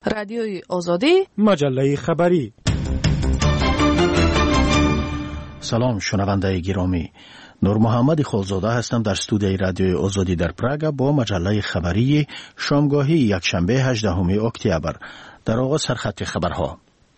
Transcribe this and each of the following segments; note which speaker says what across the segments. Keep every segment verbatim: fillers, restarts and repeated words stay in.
Speaker 1: رادیوی آزادی،
Speaker 2: مجله خبری.
Speaker 3: سلام شنونده گرامی، نور محمد خالزاده هستم در استودیوی رادیوی آزادی در پراگ با مجله خبری شامگاهی یکشنبه هجدهم اکتبر. در آغاز سرخط خبرها.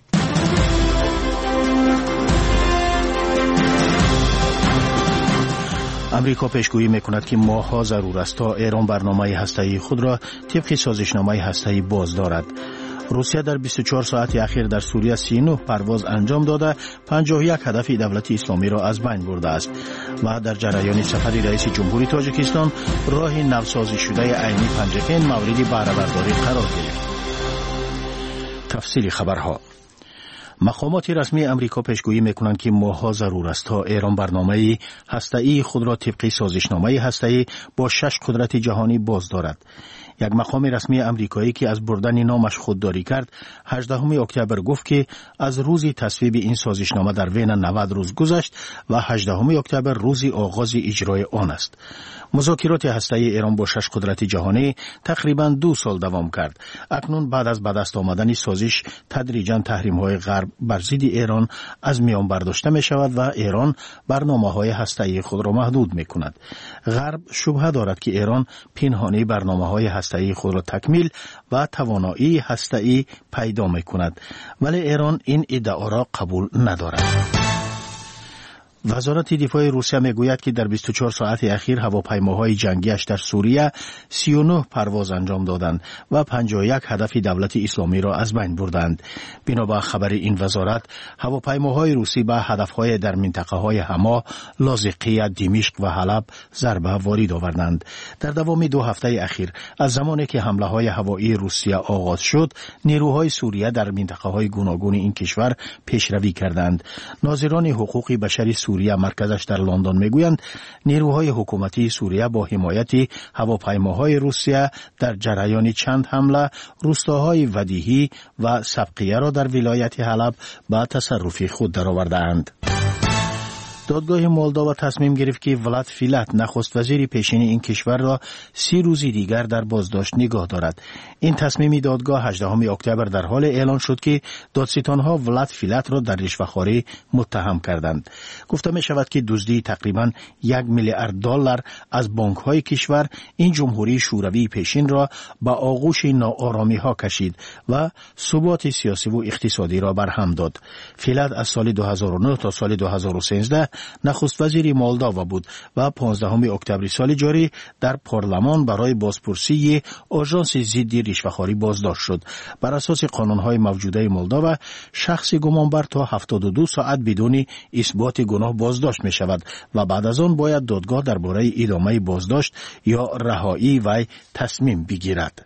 Speaker 3: امریکا پیشگویی میکند که ماه‌ها ضرور است تا ایران برنامه هسته‌ای خود را طبق سازشنامه هسته‌ای باز دارد. روسیه در بیست و چهار ساعت اخیر در سوریه سی و نه پرواز انجام داده پنجاه و یک هدف دولت اسلامی را از بین برده است و در جریان سفر رئیس جمهوری تاجیکستان راه نوسازی شده عینی پنجکین مورد بهره برداری قرار گرفت. تفصیل خبرها. مقامات رسمی امریکا پیشگویی میکنند که ماه‌ها ضرور است تا ایران برنامه هسته‌ای خود را طبق سازشنامه هسته‌ای با شش قدرت جهانی باز دارد. یک مقام رسمی امریکایی که از بردن نامش خودداری کرد هجدهم اکتبر گفت که از روز تصویب این سازشنامه در وین نود روز گذشت و هجدهم اکتبر روز آغاز اجرای آن است. مذاکرات هسته‌ای ایران با شش قدرت جهانی تقریباً دو سال دوام کرد. اکنون بعد از به دست آمدن سازش تدریجاً تحریم‌های غرب بر ضد ایران از میان برداشته می شود و ایران برنامه‌های هسته‌ای خود را محدود می کند. غرب شبهه دارد که ایران پنهانی برنامه‌های هسته‌ای خود را تکمیل و توانایی هسته‌ای پیدا می کند، ولی ایران این ادعا را قبول ندارد. وزارت دفاع روسیه میگوید که در بیست و چهار ساعت اخیر هواپیماهای جنگیش در سوریه سی و نه پرواز انجام دادند و پنجاه و یک هدف دولت اسلامی را از بین بردند. بنابر خبر این وزارت، هواپیماهای روسی به هدفهای در منطقه‌های حما، لاذقیه، دمشق و حلب ضربه وارد آوردند. در دوام دو هفته اخیر از زمانی که حمله‌های هوایی روسیه آغاز شد، نیروهای سوریه در منطقه‌های گوناگون این کشور پیشروی کردند. ناظران حقوق بشری سوریه مرکزش در لندن میگویند نیروهای حکومتی سوریه با حمایت هواپیماهای روسیه در جریان چند حمله روستاهای ودیهی و سبقیه را در ولایت حلب به تصرف خود درآورده‌اند. دادگاه مولداوا تصمیم گرفت که ولاد فیلت نخست وزیر پیشین این کشور را سی روز دیگر در بازداشت نگاه دارد. این تصمیم دادگاه هجدهم اکتبر در حال اعلان شد که دادستانها ولاد فیلت را در رشوه‌خواری متهم کردند. گفته می شود که دزدی تقریباً یک میلیارد دلار از بانک‌های کشور این جمهوری شوروی پیشین را به آغوش ناآرامی‌ها کشید و ثبات سیاسی و اقتصادی را برهم داد. فیلت از سال دو هزار و نه تا سال دو هزار و سیزده نخست وزیر مولداوا بود و پانزدهم اکتبر سال جاری در پارلمان برای بازپرسی آژانس ضد رشوه‌خواری بازداشت شد. بر اساس قانون‌های موجوده مولداوا شخص گمانبر تا هفتاد و دو ساعت بدون اثبات گناه بازداشت می شود و بعد از آن باید دادگاه درباره ادامه بازداشت یا رهایی وی تصمیم بگیرد.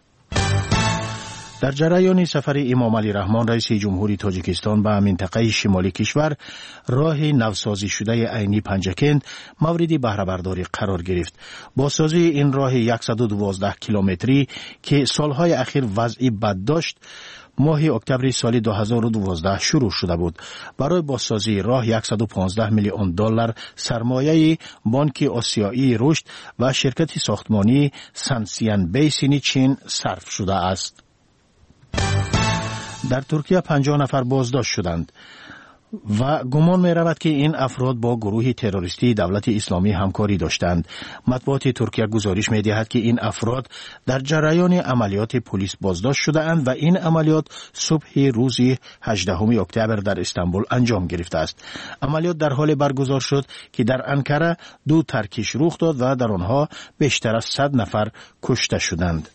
Speaker 3: در جریان سفر امام علی رحمان رئیس جمهوری تاجیکستان به منطقه شمالی کشور، راه نوسازی شده عینی پنجکین مورد بهره برداری قرار گرفت. بازسازی این راه صد و دوازده کیلومتری که سالهای اخیر وضعی بد داشت ماه اکتبر سال دو هزار و دوازده شروع شده بود. برای بازسازی راه صد و پانزده میلیون دلار سرمایه بانک آسیایی رشد و شرکت ساختمانی سنسیان بیسین چین صرف شده است. در ترکیه پنجاه نفر بازداشت شدند و گمان می رود که این افراد با گروه تروریستی دولت اسلامی همکاری داشتند. مطبوعات ترکیه گزارش می دهد که این افراد در جریان عملیات پلیس بازداشت شده اند و این عملیات صبح روز هجدهم اکتبر در استانبول انجام گرفته است. عملیات در حال برگزار شد که در انکره دو ترکیش رخ داد و در آنها بیشتر از صد نفر کشته شدند.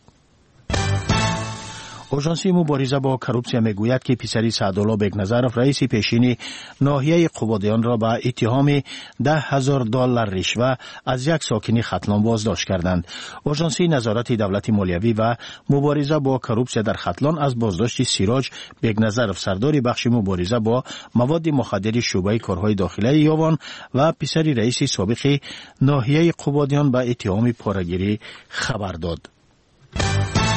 Speaker 3: آژانس مبارزه با کروپسیا میگوید که پسری سعدالله بیگنظرف رئیس پیشین ناحیه قبادیان را به اتهام ده هزار دلار رشوه از یک ساکن ختلان بازداشت کردند. آژانس نظارت دولت مالیوی و مبارزه با کروپسیا در ختلان از بازداشت سیراج بیگنظرف سردار بخش مبارزه با مواد مخدر شعبه کارهای داخلی یاوان و پسری رئیس سابق ناحیه قبادیان به اتهام پاره‌گیری خبر داد.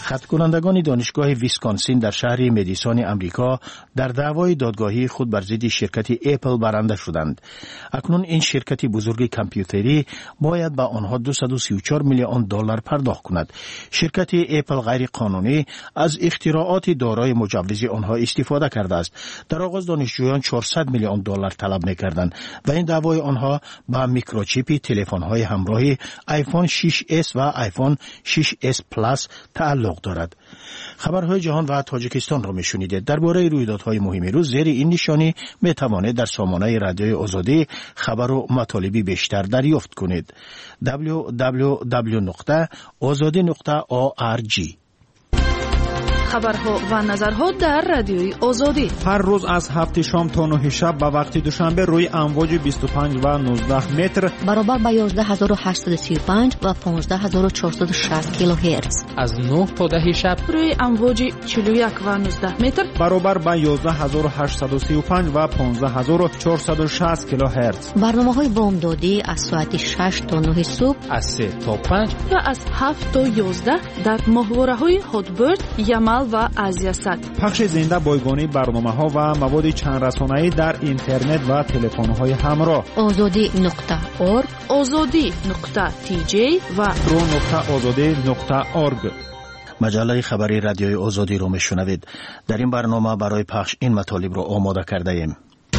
Speaker 3: خط کنندگان دانشگاه ویسکانسین در شهر مدیسون امریکا در دعوای دادگاهی خود بر ضد شرکت اپل برنده شدند. اکنون این شرکت بزرگ کامپیوتری باید به آنها دویست و سی و چهار میلیون دلار پرداخت کند. شرکت اپل غیر قانونی از اختراعات دارای مجوز آنها استفاده کرده است. در آغاز دانشجویان چهارصد میلیون دلار طلب می‌کردند و این دعوای آنها با میکروچیپ تلفن‌های همراهی آیفون شش اس و آیفون شش اس پلاس تعلق دارد. خبرهای جهان و تاجیکستان را میشنیدید. درباره رویدادهای مهم روز زیر این نشانی میتوانید در سامانه رادیوی آزادی خبر و مطالبی بیشتر دریافت کنید. دبلیو دبلیو دبلیو نقطه آزادی نقطه او آر جی.
Speaker 1: خبرها و نظرها در رادیوی آزادی
Speaker 2: هر روز از هفت شام تا نه شب به وقت دوشنبه روی امواج بیست و پنج و نوزده متر
Speaker 4: برابر با یازده هزار و هشتصد و سی و پنج و پانزده هزار و چهارصد و شصت کیلوهرتز،
Speaker 5: از نه تا ده شب
Speaker 1: روی امواج چهل و یک و نوزده متر
Speaker 2: برابر با یازده هزار و هشتصد و سی و پنج و پانزده هزار و چهارصد و شصت کیلوهرتز.
Speaker 4: برنامه‌های بامدادی از ساعت شش تا نه صبح،
Speaker 5: از سه تا پنج
Speaker 1: و از هفت تا یازده در ماهواره‌های هاتبرد، یمل و آسیا صد.
Speaker 2: پخش زنده بایگانی برنامه‌ها و مواد چند رسانه‌ای در اینترنت و تلفن‌های همراه.
Speaker 4: آزادی نقطه اورگ،
Speaker 1: آزادی نقطه تی جی و
Speaker 2: رو نقطه آزادی نقطه اورگ.
Speaker 3: مجله خبری رادیوی آزادی رو میشنوید. در این برنامه برای پخش این مطالب رو آماده کرده ایم.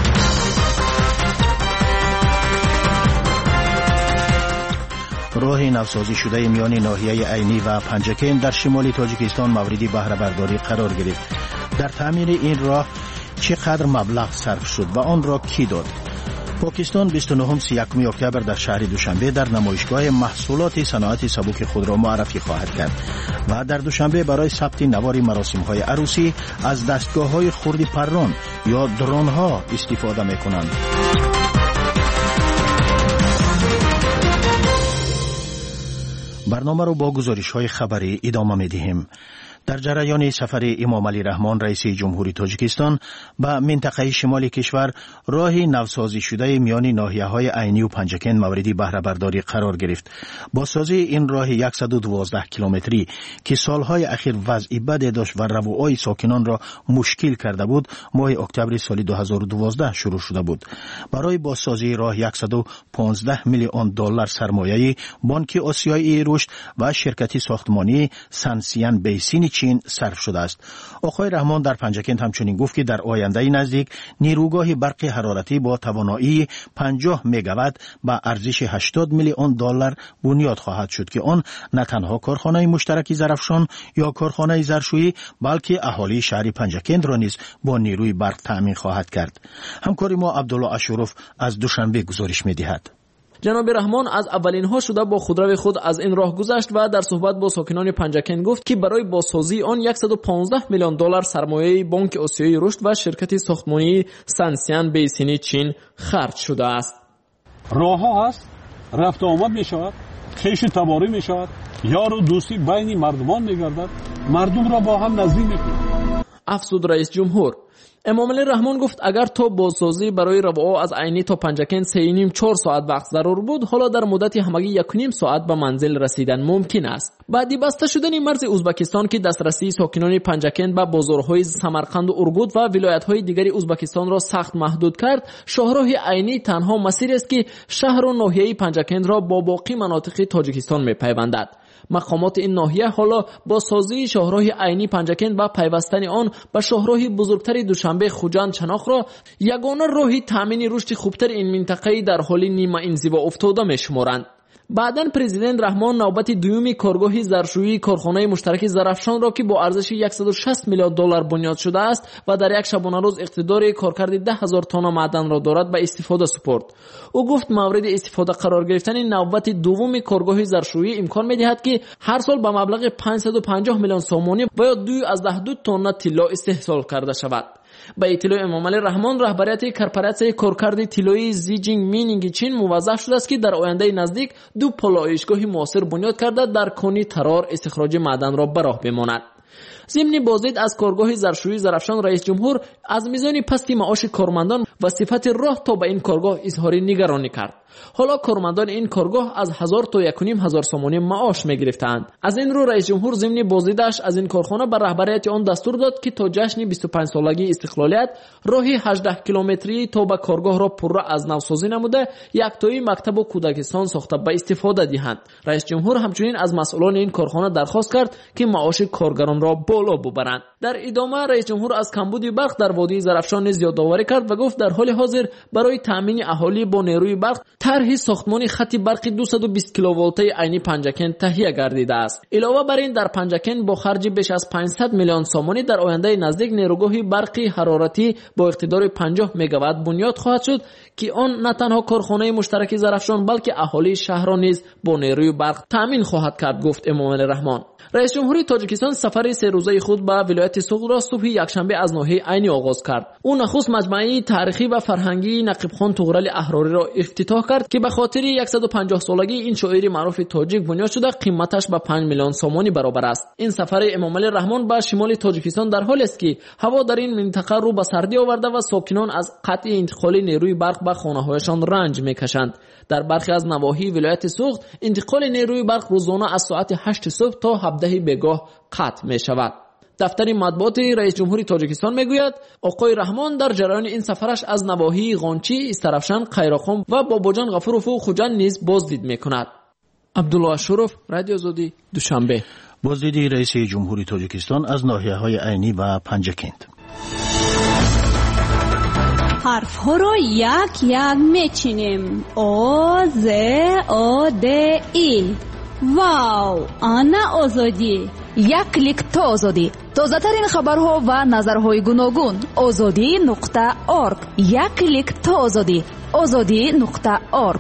Speaker 3: راه نوسازی شده میان ناحیه عینی و پنجکین در شمال تاجیکستان مورد بهره برداری قرار گرفت. در تعمیر این راه چقدر مبلغ صرف شد و آن را کی داد؟ پاکستان بیست و نه سی و یک اکتبر در شهر دوشنبه در نمایشگاه محصولات صنعت سبک خود را معرفی خواهد کرد و در دوشنبه برای ثبت نوار مراسم‌های عروسی از دستگاه‌های خرد پران یا درون‌ها استفاده می‌کنند. برنامه رو با گزارش‌های خبری ادامه می‌دهیم. در جریان سفر امام علی رحمان رئیس جمهوری تاجیکستان به منطقه شمال کشور راه نوسازی شده میان ناحیه‌های عینی و پنجکین مورد بهره برداری قرار گرفت. با سازی این راه صد و دوازده کیلومتری که سالهای اخیر وضع بدی داشت و رفوهای ساکنان را مشکل کرده بود، ماه اکتبر سال دو هزار و دوازده شروع شده بود. برای بازسازی راه صد و پانزده میلیون دلار سرمایه بانک آسیایی رشد و شرکت ساختمانی سانسیان بیسین چین صرف شده است. آقای رحمان در پنجکین همچنین گفت که در آینده نزدیک نیروگاه برق حرارتی با توانایی پنجاه مگاوات با ارزش هشتاد میلیون دلار بنیاد خواهد شد که آن نه تنها کارخانه مشترک ظرفشان یا کارخانه ظرفشویی بلکه اهالی شهر پنجکین را نیز با نیروی برق تامین خواهد کرد. همکار ما عبدالله اشرف از دوشنبه گزارش می‌دهد.
Speaker 6: جناب رحمان از اولین ها شده با خودرو خود از این راه گذشت و در صحبت با ساکنان پنجکین گفت که برای بازسازی آن صد و پانزده میلیون دلار سرمایه بانک آسیایی رشد و شرکت ساختمانی سانسیان بیسین چین خرج شده است.
Speaker 7: راه ها هست، رفت آمد می شود، خیش تباری می شود، یار و دوستی بین مردمان می گردد، مردم را با هم نزدیک می کند.
Speaker 6: افزود رئیس جمهور. امام علی رحمان گفت اگر تا بازسازی برای رفاه از عینی تا پنجکین سه و نیم چهار ساعت وقت ضرور بود، حالا در مدت همگی یک و نیم ساعت به منزل رسیدن ممکن است. بعدی بسته شدن مرز ازبکستان که دسترسی ساکنان پنجکین به بازارهای سمرقند و ارگود و ولایت‌های دیگر ازبکستان را سخت محدود کرد، شاهراه عینی تنها مسیری است که شهر و ناحیه پنجکین را با باقی مناطق تاجیکستان می‌پیوندد. مقامات این ناحیه حالا با سازی شاهراه عینی پنجکین و پیوستن آن به شاهراه بزرگتر دوشنبه خوجند چناخ را یگانه راهی تامین رشد خوبتر این منطقه در حال نیمه انزوا افتاده می‌شمارند. بعداً پرزیدنت رحمان نوبت دومی کارگاه ظرفشویی کارخانه مشترک ظرفشان را که با ارزش صد و شصت میلیون دلار بنیاد شده است و در یک شبانه روز اقتدار کارکرد ده هزار تن معدن را دارد به استفاده سپرد. او گفت مورد استفاده قرار گرفتن نوبت دومی کارگاه ظرفشویی امکان می‌دهد که هر سال به مبلغ پانصد و پنجاه میلیون سومانی و یا دو از ده دو تن طلا استحصال کرده شود. با اطلاع امام علی رحمان رهبریت کارپوراسیون کارکرد طلایی زیجینگ مینینگ چین موظف شده است که در آینده نزدیک دو پالایشگاه معاصر بنیاد کرده در کانی ترار استخراج معدن را به راه بماند. ضمن بازدید از کارگاه ظرفشویی زرافشان، رئیس جمهور از میزان پستی معاش کارمندان و صفت راه تا به این کارگاه اظهار نگرانی کرد. حالا کارمندان این کارگاه از هزار تا یک و نیم هزار سومانی معاش میگرفتند. از این رو رئیس جمهور ضمن بازدیدش از این کارخانه بر رهبریت آن دستور داد که تا جشن بیست و پنج سالگی استقلالیت راهی هجده کیلومتری تا به کارگاه را پررا از نوسازی نموده یکتایی مکتب و کودکستان ساخته به استفاده دهند. رئیس جمهور همچنین از مسئولان این کارخانه درخواست کرد که معاش کارگران را بالا ببرند. در ادامه رئیس جمهور از کمبود برق در وادی زرافشان نیز یادآوری کرد و گفت در حال حاضر برای تامین اهالی با نیروی برق طرح ساختمان خط برقی دویست و بیست کیلوولته عینی پنجکن تهیه گردیده است. علاوه بر این در پنجکن با خرج بیش از پانصد میلیون سومانی در آینده نزدیک نیروگاه برقی حرارتی با اقتدار پنجاه مگاوات بنیاد خواهد شد که آن نه تنها کارخانه مشترک زرافشان بلکه اهالی شهر را نیز با نیروی برق تامین خواهد کرد، گفت امام رحمان. رئیس جمهوری تاجیکستان سفر سه روزه خود به ولایت سوغد را صبح یکشنبه از ناحیه عینی آغاز کرد. او نخست مجمع تاریخی و فرهنگی نقیب خان طغرل احراری را افتتاح کرد که به خاطر صد و پنجاه سالگی این شاعر معروف تاجیک بنیاد شده، قیمتش به پنج میلیون سومانی برابر است. این سفر امام علی رحمان به شمال تاجیکستان در حالی است که هوا در این منطقه رو به سردی آورده و ساکنان از قطع انتقال نیروی برق به خانه‌هایشان رنج می‌کشند. در برخی از نواحی ولایت سوغد انتقال نیروی برق روزانه از ساعت هشت صبح تا هفده بگاه قطع می‌شود. دفتر مطبوعات رئیس جمهوری تاجیکستان میگوید آقای رحمان در جریان این سفرش از نواحی غانچی، استرافشان، قیراقم و باباجان غفورов و خوجند نیز بازدید میکند. عبدالله اشرف، رادیو آزادی، دوشنبه.
Speaker 3: بازدید رئیس جمهوری تاجیکستان از ناحیه‌های عینی و پنجکند.
Speaker 8: حرف ها رو یک یک میچینیم. او ز او د ای. واو، آنا آزادی.
Speaker 1: یک کلیک تا آزادی. تازه ترین خبرها و نظرهای گوناگون. آزادی نقطه اورگ. یک کلیک تا آزادی. آزادی نقطه اورگ.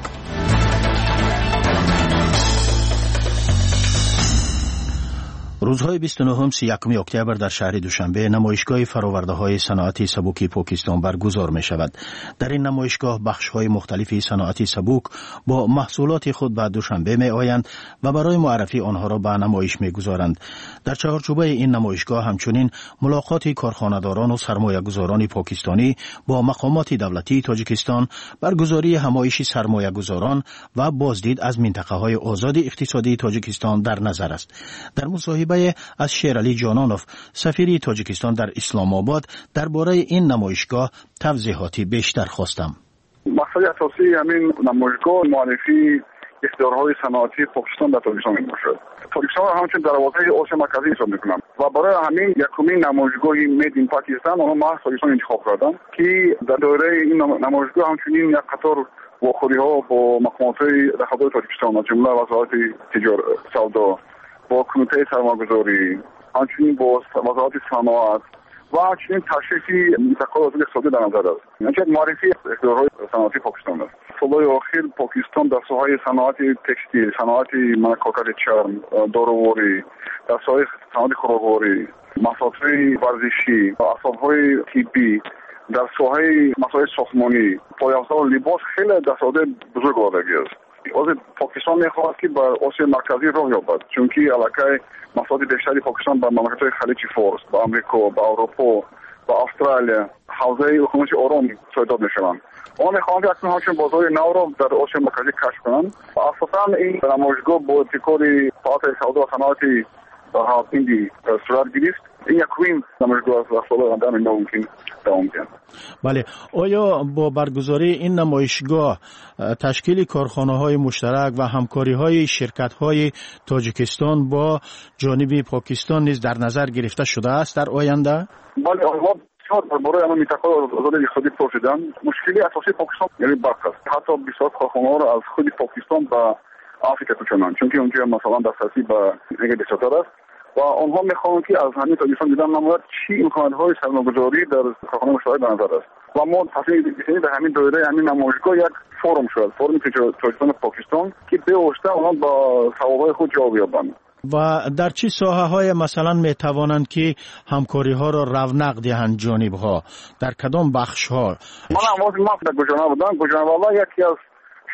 Speaker 3: روزهای بیست و نه سی و یک اکتبر در شهر دوشنبه نمایشگاه فرآورده‌های صنعت سبک پاکستان برگزار می شود. در این نمایشگاه بخش‌های مختلفی صنعت سبک با محصولات خود به دوشنبه می آیند و برای معرفی آنها را به نمایش می گذارند. در چهارچوبه این نمایشگاه همچنین ملاقات کارخانه‌داران و سرمایه‌گذاران پاکستانی با مقامات دولتی تاجیکستان، برگزاری همایش سرمایه‌گذاران و بازدید از منطقه‌های آزاد اقتصادی تاجیکستان در نظر است. در مصاحبه از شیرعلی جانانوف، سفیر تاجیکستان در اسلام آباد، درباره این نمایشگاه توضیحاتی بیشتر خواستم.
Speaker 9: مقصد اساسی همین نمایشگاه معرفی اختیارهای صنعتی پاکستان در تاجیکستان میباشد. تاجیکستان همچنین در حوزه آسیا مرکزی حساب میکنم و برای همین یکمین نمایشگاه مید این پاکستان آنها محض تاجیکستان انتخاب کردن که در دایره این نمایشگاه همچنین یک قطار واخوری ها با مقامات رقابت تاجیکستان از جمله وزارت تجارت سودا، با کمیته سرمایه‌گذاری، همچنین با وزارت صنعت و همچنین تشریفی منطقه آزاد اقتصادی در نظر است. یعنی معرفی اختیارهای صنعتی پاکستان است. سالهای اخیر پاکستان در ساحه صنعت تکستیل، صنعت منکاکت چرم، داروواری، در ساحه صنعت خوراکواری، مسائل ورزشی و اسباب‌های طبی، در ساحه مسائل ساختمانی، پایه‌ساز و لباس خیلی دستاورد بزرگ آوردگی است. از پاکستان میخواهد که بر آسیا مرکزی راه یابد، چون که علاقه مسائل بیشتری پاکستان به مملکت‌های خلیج فارس، به آمریکا، به اروپا، به استرالیا، حوزه اقتصادی آرام صادرات میشوند. آن میخواهند که اکنون همچنین بازار نو را در آسیا مرکزی کشف کنند. و اساساً این نمایشگاه با ابتکار فعالیت سودا و صنعت در هندی صورت گرفت. این یکمین نمایشگاه است و سال آینده هم ممکن دوام بیاورد.
Speaker 3: بله، آیا با برگزاری این نمایشگاه تشکیل کارخانه‌های مشترک و همکاری‌های شرکت‌های تاجیکستان با جانب پاکستان نیز در نظر گرفته شده است در آینده؟
Speaker 9: بله، آنها بسیار برای همه منطقه آزاد اقتصادی پرسیدن. مشکلی اساسی پاکستان یعنی برق است. حتی بسیار کارخانه‌ها را از خود پاکستان به آفریقا کوچاندند، چون که اونجا مثلا دسترسی به انرژی بسیار است و آنها میخواهند که از همین تاجیکستان دیدن نماید چی امکانات‌های سرمایه‌گذاری در کارخانه مشترک در نظر است و ما تصمیم گرفتیم در همین دایره همین نمایشگاه یک فورم شد، فورم تاجیکستان پاکستان که به واسطه آنها با ثواب‌های خود جواب بیابند.
Speaker 3: و در چه ساحه‌های مثلا میتوانند که همکاری‌ها را رونق دهند جانب‌ها؟ در کدام بخش‌ها؟
Speaker 9: من اول ما در گوجرانوالا بودم. گوجرانوالا یکی از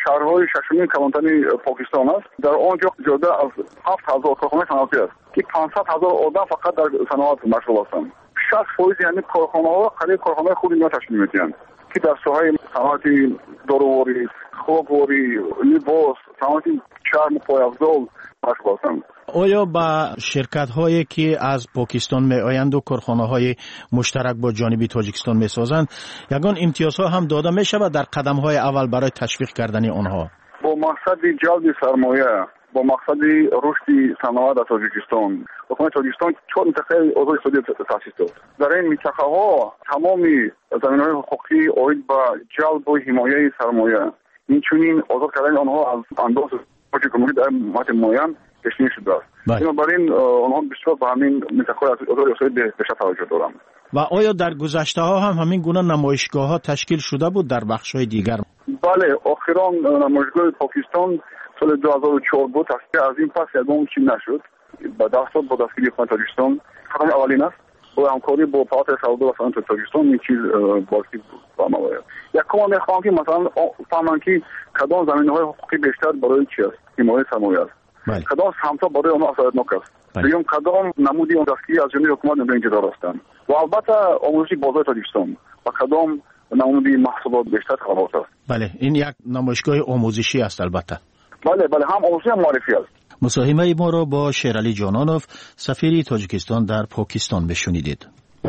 Speaker 9: شهرهای ششمین کلانتری پاکستان است. در آنجا زیاده از هفت هزار کارخانه صنعتی است که پانصد هزار آدم فقط در صنعت مشغول هستند. شصت درصد یعنی کارخانه‌ها قلیل کارخانه خود اینا تشکیل می‌دهند که در ساحه صنعت داروواری، خوراکواری، لباس، صنعت چرم و پایافزار مشغول هستند.
Speaker 3: آیا با شرکت هایی که از پاکستان می آیند و کارخانه های مشترک با جانب تاجیکستان می سازند یگان امتیازها هم داده می شود در قدم های اول برای تشویق کردن آنها؟
Speaker 9: با مقصد جلب سرمایه، با مقصد رشد صنعت در تاجیکستان، حکومت تاجیکستان چهار منطقه آزاد اقتصادی تأسیس داد. در این منطقه ها تمام زمینه‌های حقوقی آید به جلب و حمایت سرمایه، اینچنین آزاد کردن آنها از انداز جمهوری در مدت معین پیش‌بینی شده است. بنابراین آنها بسیار به همین منطقه آزاد اقتصادی بیشتر توجه دارند.
Speaker 3: و آیا در گذشته ها هم همین گونه نمایشگاه ها تشکیل شده بود در بخش های دیگر؟
Speaker 9: بله، آخران نمایشگاه پاکستان سال دو هزار و چهار بود که از این پس یگام چیز نشد. با دستور با دستگیری حکومت تاجیکستان قدم اولین است. با همکاری با پالات سودا و صنعت تاجیکستان این چیز باقی برنامه است. یکم میخوام که مثلا فهمن که کدام زمینه‌های حقوقی بیشتر برای چی است؟ حمایت سرمایه است. بله. کدام سمت‌ها برای آنها اثراتناک است. دیگه کدام نمودی اون دستگیری از جانب حکومت نمی‌دونید دار هستند. و البته آموزش بازار تاجیکستان و کدام نمودی محصولات بیشتر خواهد است.
Speaker 3: بله، این یک نمایشگاه آموزشی است البته.
Speaker 9: بله بله، هم آموزشی هم معرفی است.
Speaker 3: مصاحبه ما را با شیرعلی جانانوف سفیر تاجیکستان در پاکستان بشنیدید.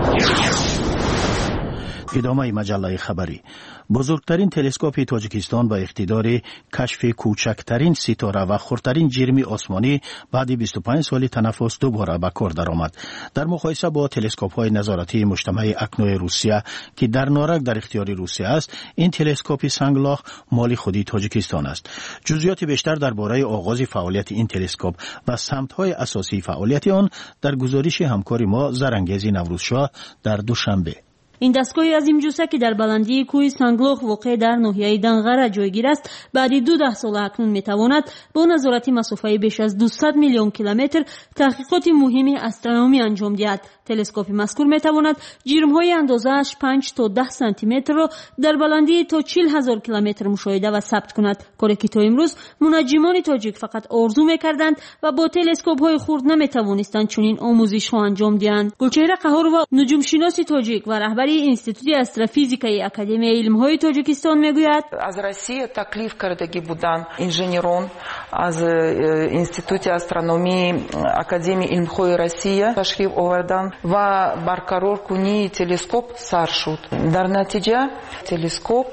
Speaker 3: ادامه مجله خبری. بزرگترین تلسکوپ تاجیکستان با اقتدار کشف کوچکترین ستاره و خردترین جرم آسمانی بعد بیست و پنج سال تنفس دوباره به کار درآمد. در مقایسه با تلسکوپ‌های نظارتی مجتمع اکنوی روسیه که در نارک در اختیار روسیه است، این تلسکوپ سنگلاخ مال خودی تاجیکستان است. جزئیات بیشتر درباره آغاز فعالیت این تلسکوپ و سمت‌های اساسی فعالیت آن در گزارش همکار ما زرنگیز نوروزشاه در دوشنبه.
Speaker 10: این دستگاه عظیم جثه که در بلندی کوه سنگلاخ واقع در ناحیه دنغره جایگیر است، بعد دو ده سال اکنون میتواند با نظارت مسافت بیش از دویست میلیون کیلومتر تحقیقات مهم استرونومی انجام دهد. تلسکوپ مذکور میتواند جرم‌های اندازه‌اش پنج تا ده سانتی متر را در بلندی تا چهل هزار کیلومتر مشاهده و ثبت کند. کاری که تا امروز منجمان تاجیک فقط آرزو میکردند و با تلسکوپ‌های خرد نمیتوانستند چنین آموزش‌ها انجام دهند. گلچهره قهار و نجوم شناس تاجیک و رهبری اینستیتوت استروفیزیکای اکادمی علم‌های تاجیکستان میگوید
Speaker 11: از روسیه تکلیف کردگی بودن انجینران از اینستیتوت استرونومی اکادمی علم‌های روسیه تشریف آوردند و برقرار کنی تلسکوپ سر شد. در نتیجه تلسکوپ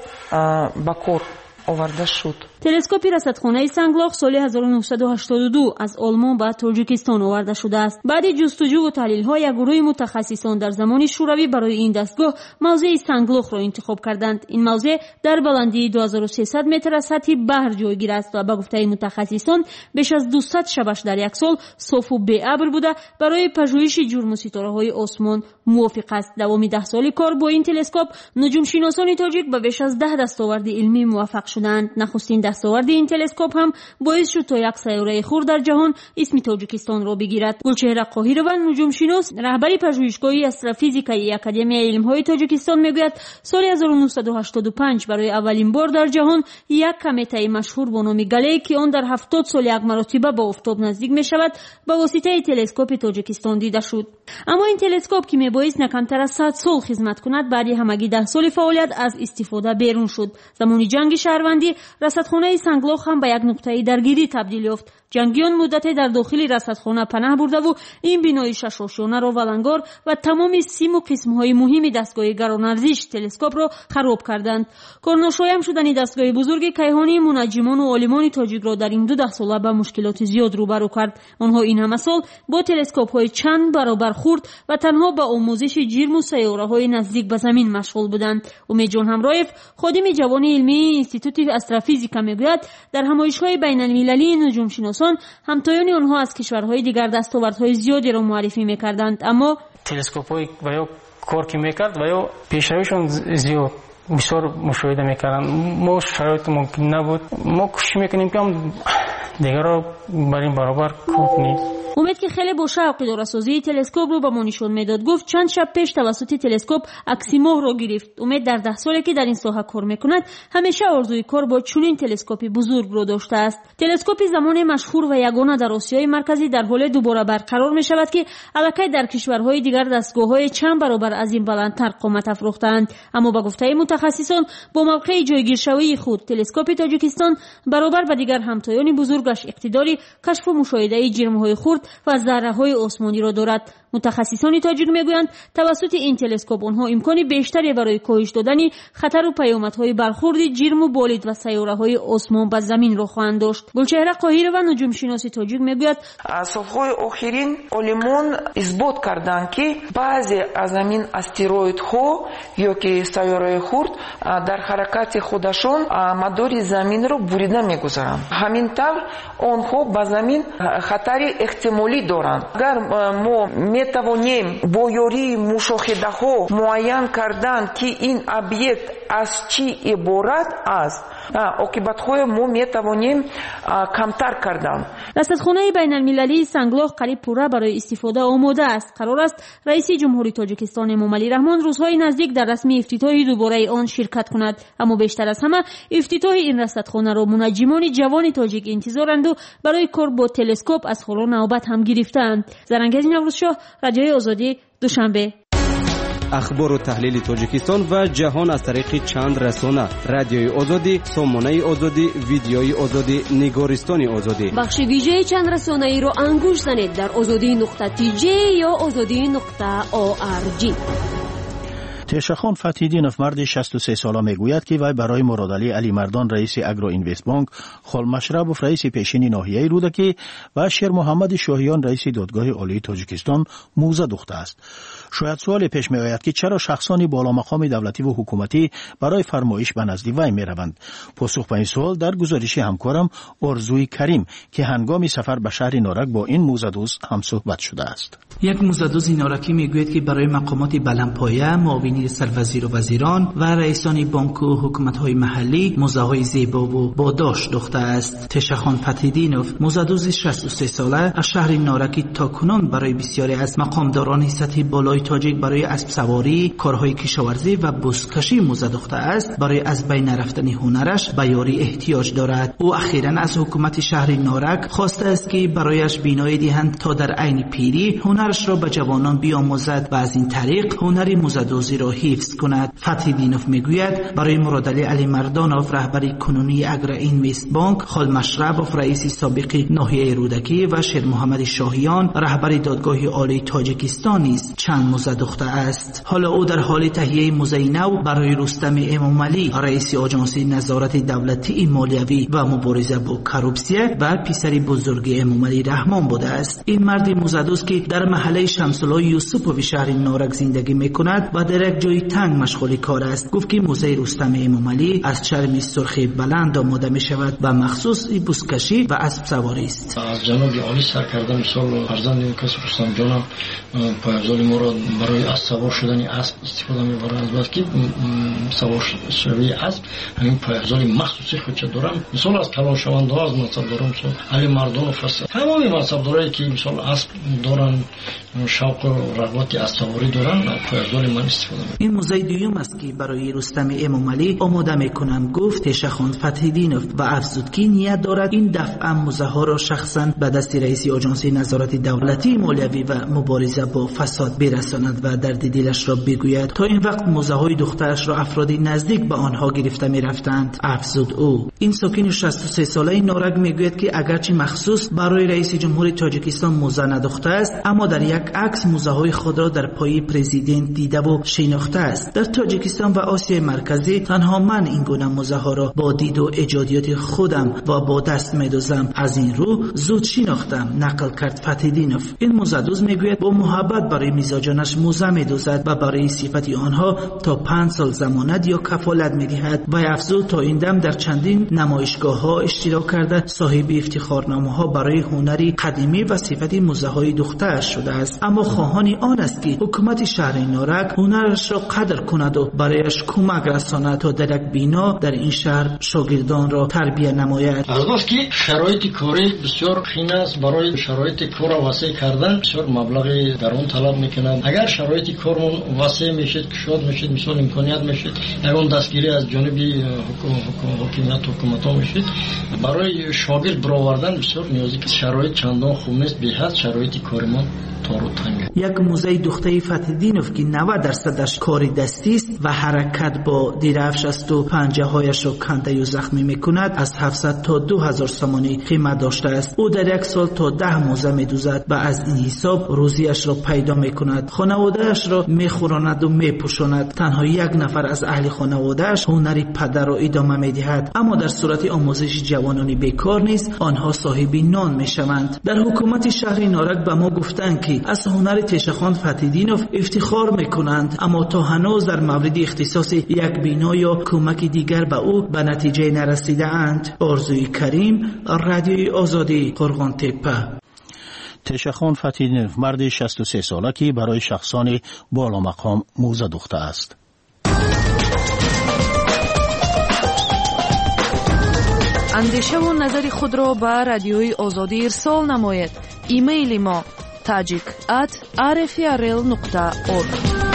Speaker 11: به کار آورده شد.
Speaker 10: تلسکوپ رصدخانه سنگلاخ سال هزار و نهصد و هشتاد و دو از آلمان به تاجیکستان آورده شده است. بعد جستجو و تحلیل‌ها یک گروه متخصصان در زمان شوروی برای این دستگاه موضع سنگلاخ را انتخاب کردند. این موضع در بلندی دو هزار و سیصد متر از سطح بحر جایگیر است و به گفته متخصصان بیش از دویست شبش در یک سال صاف و بی‌ابر بوده برای پژوهش جرم ستاره‌های آسمان موافق است. دوام ده سالی کار با این تلسکوپ نجوم شناسان تاجیک به بیش از ده دستاورد علمی موفق شدند. نخستین دستاورد این تلسکوپ هم باعث شد تا یک سیاره خرد در جهان اسم تاجیکستان را بگیرد. گلچهره قاهروان نجوم شناس رهبری پژوهشگاه استروفیزیکای اکادمی علم‌های تاجیکستان میگوید سال هزار و نهصد و هشتاد و پنج برای اولین بار در جهان یک کمیته مشهور با نام گله که آن در هفتاد سال یک مرتبه به آفتاب نزدیک می شود با واسطه تلسکوپ تاجیکستان دیده شد. اما این تلسکوپ که میبایست نه کمتر از صد سال خدمت کند بعد همگی ده سال فعالیت از استفاده بیرون شد. زمان جنگ شهروندی رصدخانه سنگلاخ هم به یک نقطه درگیری تبدیل یافت. جنگیان مدت در داخل رصدخانه پناه برده و این بنای شش آشیانه را ولنگار و تمام سیم و قسم‌های مهم دستگاه گران‌ارزش تلسکوپ را خراب کردند. کارناشایم شدن دستگاه بزرگ کیهانی منجمان و عالمان تاجیک را در این دو ده ساله با مشکلات زیاد روبرو کرد. آنها این همه سال با تلسکوپ‌های چند برابر خرد و تنها با آموزش جرم و سیاره‌های نزدیک به زمین مشغول بودند. امید جان همرایف خادم جوان علمی اینستیتوت استروفیزیکا میگوید در همایش‌های بین‌المللی نجوم شناسان همتایان آنها از کشورهای دیگر دستاوردهای زیادی را معرفی می‌کردند، اما
Speaker 12: تلسکوپ‌های و یا کار که می‌کرد و یا پیشرویشون زیاد بسیار مشاهده می‌کردن. ما شرایط ممکن نبود. ما کوشش می‌کنیم که هم دیگر را برای برابر کار کنیم.
Speaker 10: امید که خیلی با شوق دوره‌سازی تلسکوپ رو به ما نشون میداد. گفت چند شب پیش توسط تلسکوپ عکس ماه رو گرفت. امید در ده سالی که در این ساحه کار میکند همیشه آرزوی کار با چنین تلسکوپی بزرگ رو داشته است. تلسکوپ زمانی مشهور و یگانه در آسیای مرکزی در حال دوباره برقرار می شود که الکی در کشورهای دیگر دستگاه‌های چند برابر از این بلندتر قامت افروختند. اما با گفته متخصصان با موقع جایگیرشوی خود تلسکوپ تاجیکستان برابر با دیگر همتایان بزرگش اقتداری کشف و مشاهده جرم‌های خرد و ذره‌های آسمانی را دارد. متخصصان تاجیک میگویند توسط این تلسکوپ آنها امکانی بیشتری برای کاهش دادن خطر و پیامدهای برخورد جرم و بالید و سیاره‌های آسمان به زمین را خواهند داشت. گلچهره قاهری و نجوم شناس تاجیک میگوید
Speaker 11: سالهای آخرین علمان اثبات کردند که بعضی از این استروئیدها یا که سیاره خرد در حرکت خودشان مدار زمین را بریده میگذارند. همین طور آنها به زمین خطر احتمالی دارند. اگر ما میتوانیم با یاری مشاهده ها معین کردن که این ابیکت از چی عبارت است، عاقبت های ما میتوانیم کمتر کردن.
Speaker 10: رصدخانه بین المللی سنگلاخ قریب پوره برای استفاده آماده است. قرار است رئیس جمهوری تاجیکستان امامعلی رحمان روزهای نزدیک در رسمی افتتاح دوباره آن شرکت کند. اما بیشتر از همه افتتاح این رصدخانه را منجمان جوان تاجیک انتظارند و برای کار با تلسکوپ از حالا نوبت هم گرفتند. زرنگز نوروزشاه، رادیوی آزادی، دوشنبه.
Speaker 13: اخبار و تحلیل تاجیکستان و جهان از طریق چند رسانه: رادیوی آزادی، سامانه آزادی، ویدیوی آزادی، نگارستان آزادی.
Speaker 14: بخش ویژه چند رسانه ای را انگوش زنید در آزادی نقطه تی جی یا آزادی نقطه او آر جی.
Speaker 3: تشخان فتحیدینوف مرد شصت و سه ساله میگوید که وی برای مرادعلی علی مردان رئیس اگرو اینوست بانک، خال مشربوف رئیس پیشین ناحیه رودکی و شیر محمد شاهیان رئیس دادگاه عالی تاجیکستان موضع دوخته است. شاید سوال پیش می آید که چرا شخصانی بالا مقام دولتی و حکومتی برای فرمایش به نزد وی می روند. پاسخ به این سوال در گزارش همکارم آرزوی کریم که هنگام سفر به شهر نارک با این موزدوز هم صحبت شده است.
Speaker 15: یک موزدوز نارکی میگوید که برای مقامات بلندپایه، معاونین سروزیر و وزیران و رئیسان بانک و حکومت‌های محلی موزه‌های زیبا و باداشت دوخته است. تشخان فتحیدینوف موزدوز شصت و سه ساله از شهر نارکی تاکنون برای بسیاری از مقامداران سطح بالای تاجیک برای اسب سواری، کارهای کشاورزی و بزکشی موزه دوخته است. برای از بین رفتن هنرش به یاری احتیاج دارد. او اخیراً از حکومت شهر نارک خواسته است که برایش بینایی دهند تا در عین پیری هنرش را به جوانان بیاموزد و از این طریق هنر موزدوزی را حفظ کند. فتحیدینوف میگوید برای مرادعلی علی مردانوف رهبر کنونی اگرو اینوست بانک، خال مشربوف رئیس سابق ناحیه رودکی و شیر محمد شاهیان رهبر دادگاه عالی تاجیکستان نیز چند موزه دوخته است. حالا او در حال تهیه موزه نو برای رستم امامعلی رئیس آژانس نظارت دولتی مالیوی و مبارزه با کروپسیه و پسر بزرگ امامعلی رحمان بوده است. این مرد موزدوز که در محله شمس‌الله یوسفوی شهر نارک زندگی میکند و در یک جای تنگ مشغول کار است. گفت که موزه رستم امامعلی از چرم سرخ بلند آماده می شود و مخصوص بزکشی و اسب سواری است.
Speaker 16: از جناب عالی سر کردم مثال فرزند کس رستم جانم پایافزال ما را برای اسب سوار شدن اسب استفاده می‌برند. از که سوار شوی اسب همین پایافزال مخصوصی خودش دارم. مثال از کلانشونده ها از منصبداران مثال علی مردان فرست تمام منصبدارایی که مثال اسب دارن شوق و رغبت اسب سواری دارن پایافزال من استفاده می‌کنم.
Speaker 15: این موزه دوم است که برای رستم امامعلی آماده می‌کنم، گفت تشخان فتحیدینوف و افزود که نیت دارد این دفعه موزه ها را شخصاً به دست رئیس آژانس نظارت دولتی مالیوی و مبارزه با فساد برساند و درد دلش را بگوید. تا این وقت موزه های دخترش را افرادی نزدیک به آنها گرفته می‌رفتند. افزود او. این ساکن شصت و سه ساله نارک میگوید که اگرچه مخصوص برای رئیس جمهوری تاجیکستان موزه ندوخته است، اما در یک عکس موزه های خود را در پای پرزیدنت دیده و شناخته است. در تاجیکستان و آسیای مرکزی تنها من این گونه موزه ها را با دید و ایجادیات خودم و با دست می‌دوزم. از این رو زود شناختم، نقل کرد فتحیدینوف. این موزدوز میگوید با محبت برای میزاجانش موزه می‌دوزد و برای صفت آنها تا پنج سال ضمانت یا کفالت می‌دهد و افزود تا این دم در چندین نمایشگاه‌ها اشتراک کرده صاحب افتخارنامه‌ها برای هنری قدیمی و صفت موزه‌های دخترش شده است. اما خواهان آن است که حکومت شهر نارک هنرش هنرش را قدر کند و برایش کمک رساند تا در یک بینا در این شهر شاگردان را تربیت نماید.
Speaker 16: از بس که شرایط کاری بسیار خیلی است، برای شرایط کار وسیع کردن بسیار مبلغ درون طلب میکنند. اگر شرایط کارمون وسیع میشد، کشاد میشد، مثلا امکانیت میشد، اون دستگیری از جانب حکومت حکومت ها میشد، برای شاگرد برآوردن بسیار نیازی که شرایط چندان خوب نیست، به حد شرایط کارمون
Speaker 15: یک موزه دختر فتح‌الدینوف که نود درصدش کار دستی است و حرکت با دیرفش است و پنجه هایش را کنده و زخمی میکند، از هفتصد تا دو هزار سامانی قیمت داشته است. او در یک سال تا ده موزه میدوزد و از این حساب روزیش را پیدا میکند. خانوادهش را میخوراند و میپوشاند. تنها یک نفر از اهل خانوادهش هنر پدر را ادامه میدهد، اما در صورت آموزش جوانان بیکار نیست، آنها صاحب نان میشوند. در حکومت شهر نارک به ما گفتند که از هنر تشخان فتح‌الدینوف افتخار میکنند، اما تا هنوز در مورد اختصاص یک بینا یا کمک دیگر به او به نتیجه نرسیده اند. آرزوی کریم، رادیوی آزادی، قرغان تپه.
Speaker 3: تشخان فتح‌الدینوف مرد شصت و سه ساله که برای شخصان بالا مقام موزه دوخته است.
Speaker 1: اندیشه و نظر خود را به رادیوی آزادی ارسال نماید. ایمیل ما tajik at r f r l nokta org.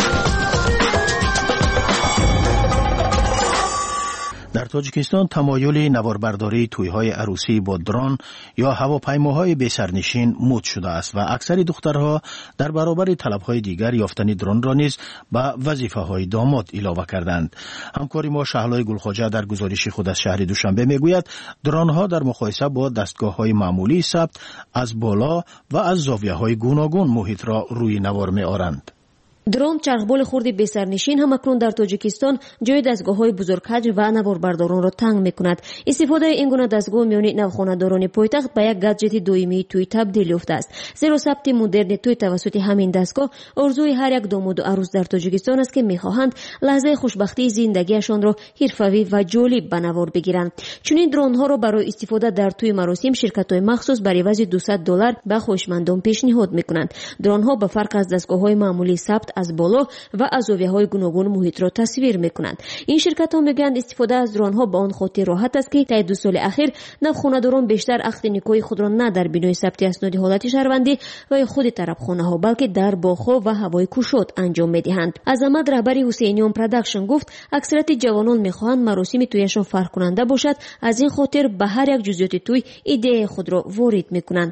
Speaker 3: در تاجیکستان تمایل نواربرداری توی‌های عروسی با درون یا هواپیماهای بی‌سرنشین مد شده است و اکثر دخترها در برابر طلب‌های دیگر یافتن درون را نیز به وظیفه‌های داماد علاوه کردند. همکاری ما شهلای گلخواجه در گزارش خود از شهر دوشنبه میگوید درون‌ها در مقایسه با دستگاه‌های معمولی ثبت از بالا و از زاویه‌های گوناگون محیط را روی نوار می‌آورند.
Speaker 4: درون چرخبال خرد بی‌سرنشین هم اکنون در تاجیکستان جای دستگاه‌های بزرگحجم و نواربرداران را تنگ می‌کند. استفاده این گونه دستگاه میان نوخانه‌داران پایتخت به یک گادجت دائمی توی تبدیل یافته است. زیرا ثبت مدرن توی توسط همین دستگاه آرزوی هر یک داماد و عروس در تاجیکستان است که می‌خواهند لحظه خوشبختی زندگیشان را حرفه‌ای و جالب به نوار بگیرند. چنین درون‌ها را برای استفاده در توی مراسم شرکت‌های مخصوص برای عوض دویست دلار به خواهشمندان پیشنهاد می‌کنند. درون‌ها به فرق از دستگاه‌های معمولی ثبت از بالا و از زاویه‌های گوناگون محیط را تصویر می‌کنند. این شرکت‌ها می‌گویند استفاده از درون‌ها به آن خاطر راحت است که طی دو سال اخیر نوخانه‌داران بیشتر عقد نکاح خود را نه در بینای ثبت اسناد حالت شهروندی و خود طرفخانه‌ها بلکه در باغ‌ها و هوای کوشاد انجام می‌دهند. عظمت رهبری حسینیان پروداکشن گفت اکثریت جوانان می‌خواهند مراسم تویشان فرق کننده باشد، از این خاطر به هر یک جزئیات توی ایده خود را وارد می‌کنند.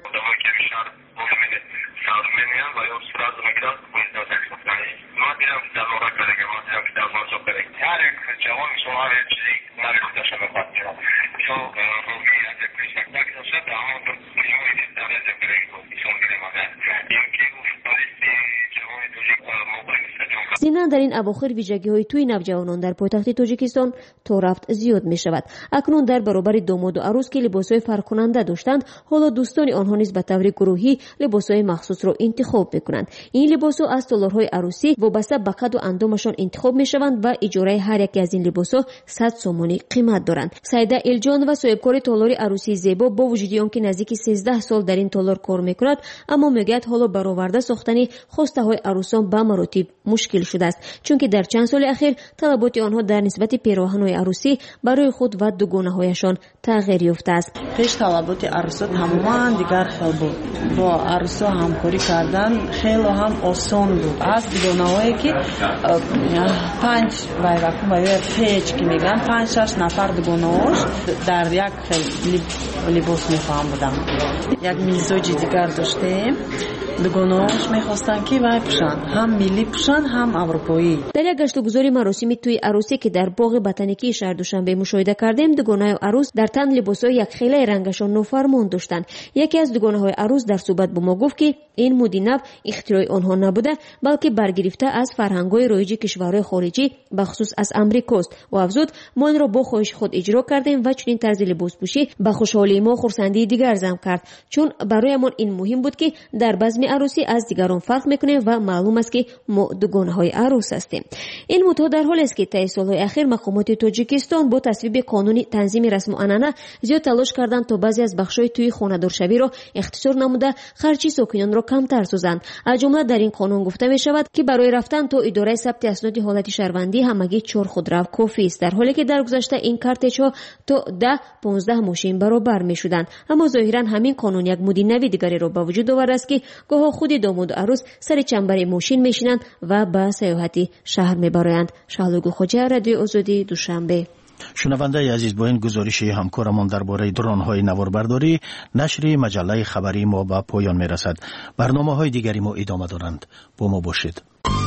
Speaker 4: زینا در این اواخر ویژگی‌های توی نوجوانان در پایتخت تاجیکستان تا رفت زیاد می شود. اکنون در برابر داماد و عروس که لباس‌های فرق کننده داشتند، حالا دوستان آنها نیز به طور گروهی لباس‌های مخصوص را انتخاب می‌کنند. این لباس‌ها از تالارهای عروسی وابسته به قد و اندامشان انتخاب می‌شوند و اجاره هر یک از این لباس‌ها صد سومانی قیمت دارند. سعیده الجان و صاحبکار تالار عروسی زیبا با وجود آنکه نزدیک سیزده سال در این تالار کار می‌کند، اما میگوید حالا برآورده ساختن خواسته‌های عروسان به مراتب مشکل شده است، چون که در چند سال اخیر طلبات آنها در نسبت پیراهن‌های عروسی برای خود و دوگانه‌هایشان تغییر یافته است.
Speaker 17: پیش طلبات عروسات تماما دیگر خیلی بود. با عروسا همکاری کردن خیلی هم آسان بود. از دوگانه‌هایی که پنج وقت باید پیچ که میگن پنج شش نفر دوگانه‌هاش در یک خیلی لباس می‌فهم بودن. یک مزاج دیگر داشتیم. دوگانه‌هاش می‌خواستن که وای پوشن، هم ملی پوشن هم اروپایی.
Speaker 4: در یک گشت و گذار مراسمی توی عروسی که در باغ بتانیکی شهر دوشنبه مشاهده کردیم، دوگانه عروس در تن لباس‌های یک خیله رنگشان نوفرمان داشتند. یکی از دوگانه‌های عروس در صحبت با ما گفت که این مدی نو اختراع آنها نبوده، بلکه برگرفته از فرهنگ‌های رایج کشورهای خارجی به خصوص از امریکاست و افزود ما این را با خواهش خود اجرا کردیم و چنین طرز لباس پوشی به خوشحالی ما خرسندی دیگر زم کرد، چون برایمان این مهم بود که در بزم رسم عروسی از دیگران فرق میکنه و معلوم است که ما دوگانه های عروس هستیم. این مدت در حالی است که طی سالهای اخیر مقامات تاجیکستان با تصویب قانون تنظیم رسم و عنعنه زیاد تلاش کردند تا بعضی از بخش‌های توی خانه‌دارشوی را اختصار نموده خرچی ساکنان را کمتر سازند. از جمله در این قانون گفته می شود که برای رفتن تا اداره ثبت اسناد حالت شهروندی همگی چهار خودرو کافی است، در حالی که در گذشته این کارتچ‌ها تا ده پانزده ماشین برابر می‌شدند. اما ظاهراً همین قانون یک مود نوی دیگری را به وجود آورده است که گاه خود داماد و عروس سر چنبر ماشین میشینند و به سیاحتی شهر میبرند. شهلوگو خوجه، رادیو آزادی، دوشنبه.
Speaker 3: شنونده عزیز، با این گزارش همکارمان درباره درون‌های نواربرداری نشر مجله خبری ما به پایان میرسد. برنامه‌های دیگری ما ادامه دارند. با ما باشید.